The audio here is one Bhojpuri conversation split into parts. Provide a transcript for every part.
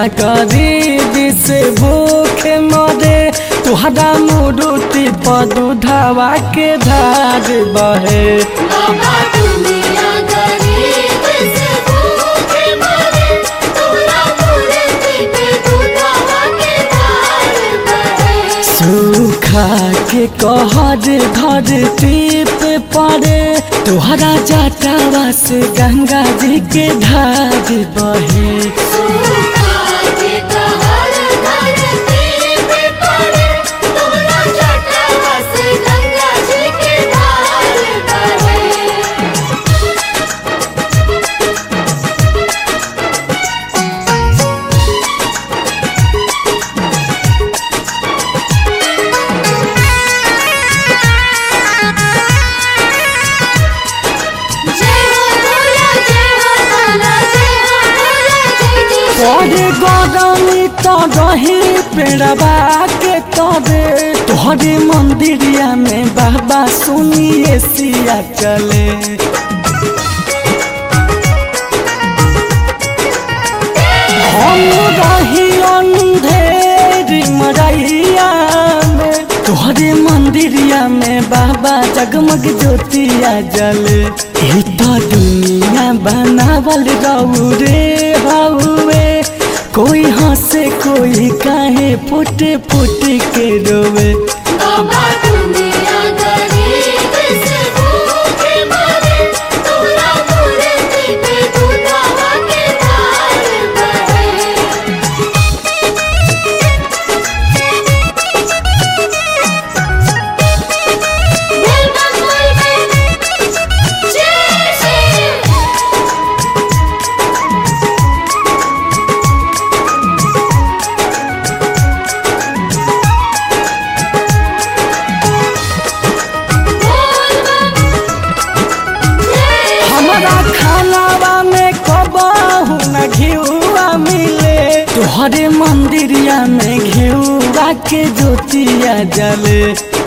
गरीबी से भूखे मरे तुहरा मूर्ति पर दूधवा के धार बहे। बाबा दुनिया गरीब से भूखे मरे तुहरा मूर्ति पे दूधवा के धार बहे। सूखा के कहर धरती पे पड़े तुहरा जटावा से गंगा जी के धार बहे। सूखा के कहर धरती पे पड़े तुहरा जटावा से गंगा जी के धार बहे। जय हो भोला जय हो भोला जय हो भोला जय जय। पड़े गरमी तो रही पेड़वा के तबे तोहरे मंदिरिया में बाबा सुनिए सिया चले। हम रही अंधेरी मरैया में तोहरे मंदिरिया में बाबा जगमग ज्योतिया जले। ई तो दुनिया बनावल रहू रे हउए कोई हंसे कोई काहे फुट फुट के रोवे। बाबा दुनिया गरीब से भूखे मरे तुहरा मूर्ति पे दूधवा के धार बहे। बोल बम बोल बम जय जय। बोल बम जय। हमारा खानावा में कबहू न घिउआ मिले तोहरे मंदिरिया में घिउआ के ज्योतिया जले।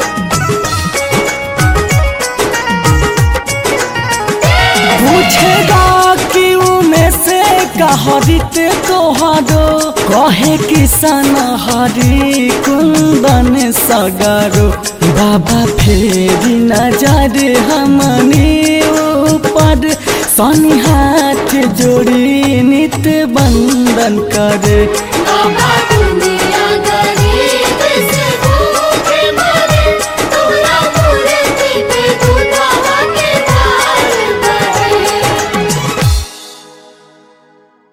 पूछेगा कि उमें से कहरित तोहरो कहे किसान हरी कुंदन सगरो। बाबा फेरी नजर हमनी ऊपर शनि हाथ जोड़ी नित बंदन करे। बाबा